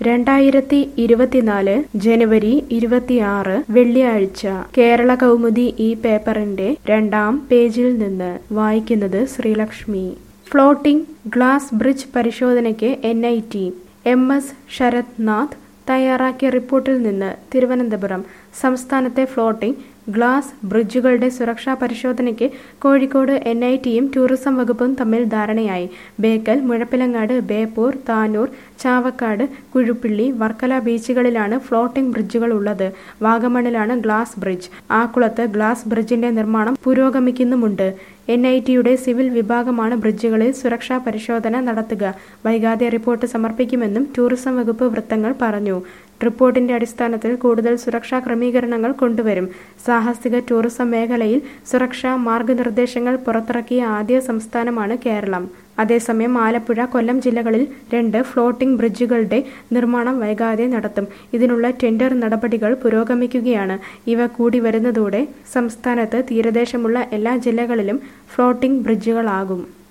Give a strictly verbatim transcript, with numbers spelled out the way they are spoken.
രണ്ടായിരത്തി ഇരുപത്തിനാല് ജനുവരി ഇരുപത്തിയാറ് വെള്ളിയാഴ്ച കേരള കൗമുദി ഈ പേപ്പറിന്റെ രണ്ടാം പേജിൽ നിന്ന് വായിക്കുന്നത് ശ്രീലക്ഷ്മി. ഫ്ലോട്ടിംഗ് ഗ്ലാസ് ബ്രിഡ്ജ് പരിശോധനയ്ക്ക് N I T. M S Sarath Nath തയ്യാറാക്കിയ റിപ്പോർട്ടിൽ നിന്ന് തിരുവനന്തപുരം. സംസ്ഥാനത്തെ ഫ്ലോട്ടിംഗ് ഗ്ലാസ് ബ്രിഡ്ജുകളുടെ സുരക്ഷാ പരിശോധനയ്ക്ക് കോഴിക്കോട് എൻ ഐ ടിയും ടൂറിസം വകുപ്പും തമ്മിൽ ധാരണയായി. ബേക്കൽ, മുഴപ്പിലങ്ങാട്, ബേപ്പൂർ, താനൂർ, ചാവക്കാട്, കുഴുപ്പിള്ളി, വർക്കല ബീച്ചുകളിലാണ് ഫ്ലോട്ടിംഗ് ബ്രിഡ്ജുകൾ ഉള്ളത്. വാഗമണിലാണ് ഗ്ലാസ് ബ്രിഡ്ജ്. ആക്കുളത്ത് ഗ്ലാസ് ബ്രിഡ്ജിന്റെ നിർമ്മാണം പുരോഗമിക്കുന്നുമുണ്ട്. എൻ ഐ ടിയുടെ സിവിൽ വിഭാഗമാണ് ബ്രിഡ്ജുകളിൽ സുരക്ഷാ പരിശോധന നടത്തുക. വൈകാതെ റിപ്പോർട്ട് സമർപ്പിക്കുമെന്നും ടൂറിസം വകുപ്പ് വൃത്തങ്ങൾ പറഞ്ഞു. റിപ്പോർട്ടിന്റെ അടിസ്ഥാനത്തിൽ കൂടുതൽ സുരക്ഷാ ക്രമീകരണങ്ങൾ കൊണ്ടുവരും. സാഹസിക ടൂറിസം മേഖലയിൽ സുരക്ഷാ മാർഗനിർദ്ദേശങ്ങൾ പുറത്തിറക്കിയ ആദ്യ സംസ്ഥാനമാണ് കേരളം. അതേസമയം ആലപ്പുഴ, കൊല്ലം ജില്ലകളിൽ രണ്ട് ഫ്ലോട്ടിംഗ് ബ്രിഡ്ജുകളുടെ നിർമ്മാണം വൈകാതെ നടത്തും. ഇതിനുള്ള ടെൻഡർ നടപടികൾ പുരോഗമിക്കുകയാണ്. ഇവ കൂടി വരുന്നതോടെ സംസ്ഥാനത്ത് തീരദേശമുള്ള എല്ലാ ജില്ലകളിലും ഫ്ലോട്ടിംഗ് ബ്രിഡ്ജുകളാകും.